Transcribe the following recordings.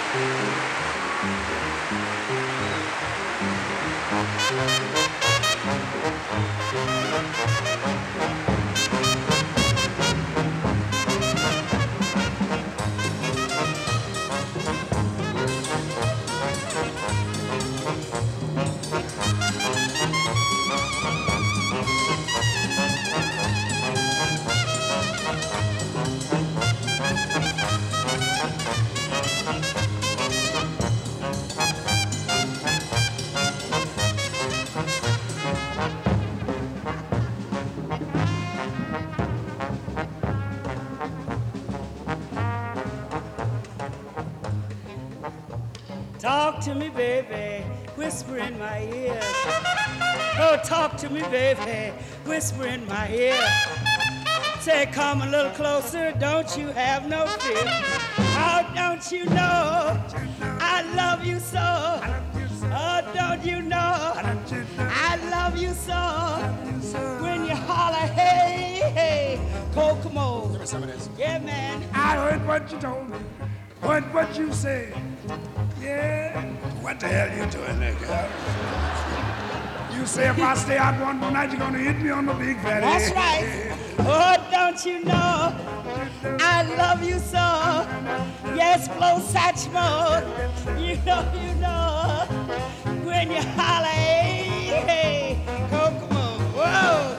Talk to me, baby, whisper in my ear. Oh, talk to me, baby, whisper in my ear. Say, come a little closer, don't you have no fear. Oh, don't you know I love you so? Oh, don't you know I love you so? When you holler, hey, hey, Kokomo. Give me some of this. Yeah, man. I heard what you told me, heard what you said. Yeah. What the hell you doing there, girl? You say if I stay out one more night, you're gonna hit me on the big fatty. That's right. Oh, don't you know I love you so? Yes, blow Satchmo. You know, when you holler, hey, hey, Kokomo. Whoa.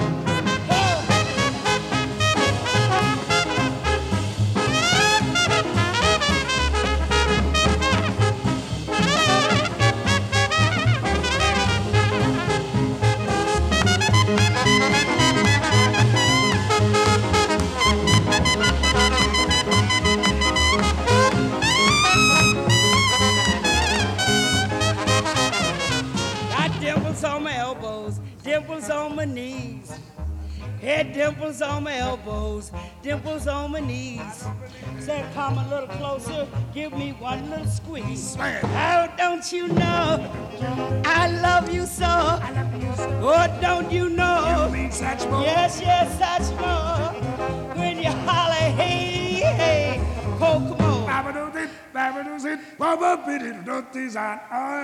Got dimples on my elbows, dimples on my knees. Head dimples on my elbows, dimples on my knees. Say, come a little closer, give me one little squeeze. Oh, don't you know I love you so? Oh, don't you know? Yes, yes, Satchmo. When you holler, hey, hey, Kokomo. Babadoo-zit, bababidoo-doo-dee-zan.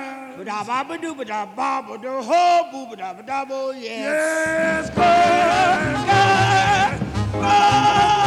Ba-da-ba-ba-doo-ba-da-ba-ba-doo-ho, boo-ba-da-ba-da-bo, yes. Yes, girl. Girl, girl.